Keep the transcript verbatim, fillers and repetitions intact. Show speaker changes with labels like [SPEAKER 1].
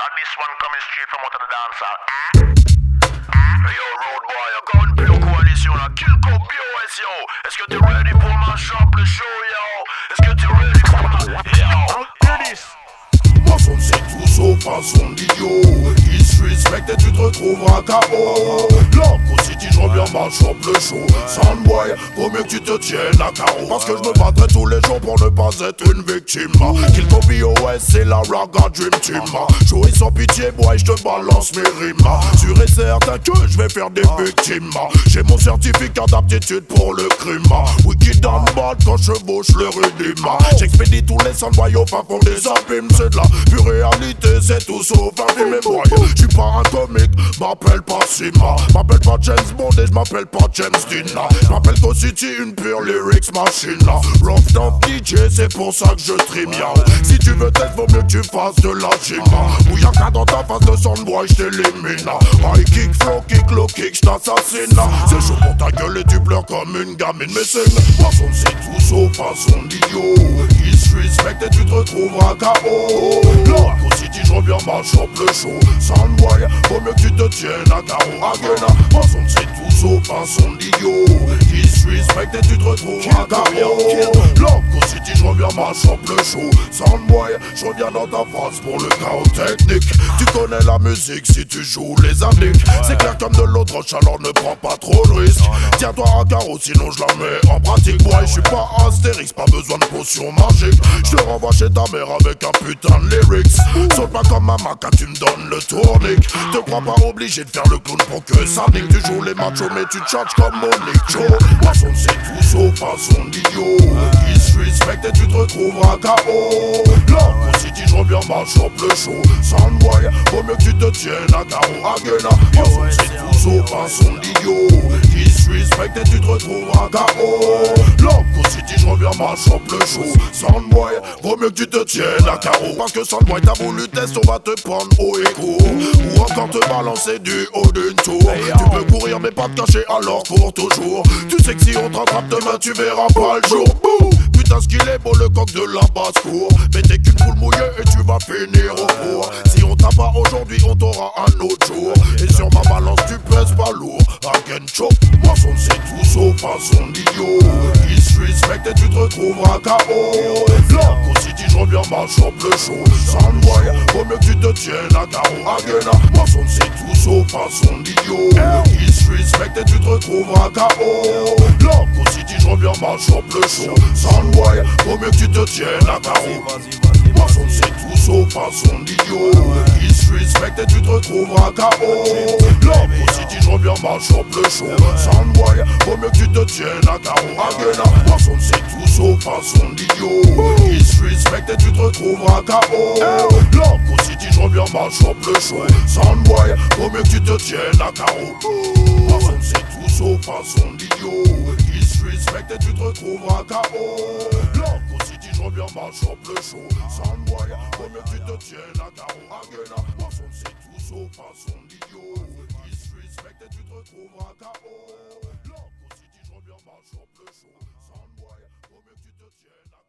[SPEAKER 1] Cause this one coming straight from out of the dancer. Hey yo, road boy, you can't play au coalition là. Kill Coke B O S yo. Est-ce que t'es ready pour ma chambre le show yo? Est-ce que t'es ready pour ma... Yo, hear this.
[SPEAKER 2] Moi son c'est tout sauf un son d'idiot. Il se respecte et tu te retrouveras K O. L'Arco City, je reviens ma chope le show. Soundboy, vaut mieux que tu te tiennes à carreau. Parce que je me battrai tous les jours pour ne pas être une victime. Kill ton B O S, c'est la Raga Dream Team. Jouer sans pitié, boy, je te balance mes rimes. Sûr et certain que je vais faire des victimes. J'ai mon certificat d'aptitude pour le crime. Wicked and bad quand je chevauche le rudime. J'expédie tous les soundboys au fin fond des abîmes. C'est de la pure réalité, c'est tout sauf un film. Et moi, j'suis pas un comique, m'appelle pas Sima. M'appelle pas James Bond et j'm'appelle pas James Dean. J'm'appelle Go City, une pure lyrics machine. Rough dans D J, c'est pour ça que je stream ya. Si tu veux test, vaut mieux que tu fasses de la gym. Bouillaka dans ta face de soundboy, j't'élimine. High kick, flow kick, low kick, j't'assassine. C'est chaud pour ta gueule et tu pleures comme une gamine. Mais c'est une poisson, c'est tout sauf un son d'idiot. Il se respecte et tu te retrouveras K O. L'Arco City, j'reviens ma chope le show. Soundboy, vaut mieux que tu te tiennes à carreau. Again, poisson, c'est tout sauf un son d'idiot. Il se respecte et tu te retrouveras K O. L'Arco City, j'reviens ma chope le show. Soundboy, j'reviens dans ta face pour le chaos technique. Tu connais la musique si tu joues les indiques. C'est clair comme de l'eau de roche, alors ne prends pas trop de risques. Tiens-toi à carreau, sinon je la mets en pratique. Boy, je suis pas Astérix, pas besoin de potion magique. Je te renvoie chez ta mère avec un putain de lyrics. Saute pas comme ma maca, tu me donnes le tournique. Te crois pas obligé de faire le clown pour que ça nique. Tu joues les machos mais tu te charges comme Monique Joe. Poisson c'est tout sauf un son d'idiot. Il se respecte et tu te retrouveras K O. L'Arco City, j'reviens ma chope le show. Soundboy, vaut mieux que tu te tiennes à carreau. Again, poisson c'est tout sauf un son d'idiot. Il se respecte et tu te retrouveras K O. L'Arco City, j'reviens ma chope le show. Soundboy, vaut mieux que tu te tiennes à carreau. Parce que Soundboy t'as voulu test, on va te prendre au écho. Ou encore te balancer du haut d'une tour. Tu peux courir mais pas te cacher, alors cours toujours. Tu sais que si on te rattrape demain tu verras pas le jour. Bouh, putain ce qu'il est beau le coq de la basse-cour. Mais t'es qu'une poule mouillée et tu vas finir au four. Si on t'a pas aujourd'hui on t'aura un autre jour. Et sur ma balance tu pèses pas lourd. Again choke, moi son c'est tout sauf un son d'idiot. Il se respecte et tu te retrouveras K O. L'Arco City, j'reviens ma chope le show. Soundboy, vaut mieux que tu te tiennes à carreau. Again, moi son c'est tout sauf un son d'idiot. Il se respecte et tu te retrouveras K O. L'Arco City, j'reviens ma chope le show. Soundboy, vaut mieux que tu te tiennes à carreau. Moi son c'est tout sauf un son d'idiot. Il se respecte et tu te retrouveras K O. L'Arco City, j'reviens ma chope le show. Soundboy, vaut mieux que tu te tiennes à carreau. Again, moi son c'est tout sauf un son d'idiot. Il se respecte et tu te retrouveras K O. L'Arco City, j'reviens ma chope le show. Soundboy, vaut mieux que tu te tiennes à carreau. Moi son c'est tout sauf un son d'idiot. Il se respecte et tu te retrouveras K O. L'Arco City, j'reviens ma chope le show. Soundboy, vaut mieux que tu te tiennes à carreau. Again, moi son c'est tout sauf un son d'idiot. Il se respecte et tu te retrouveras K O. L'Arco City, j'reviens ma chope le show. Soundboy, vaut mieux que tu te tiennes à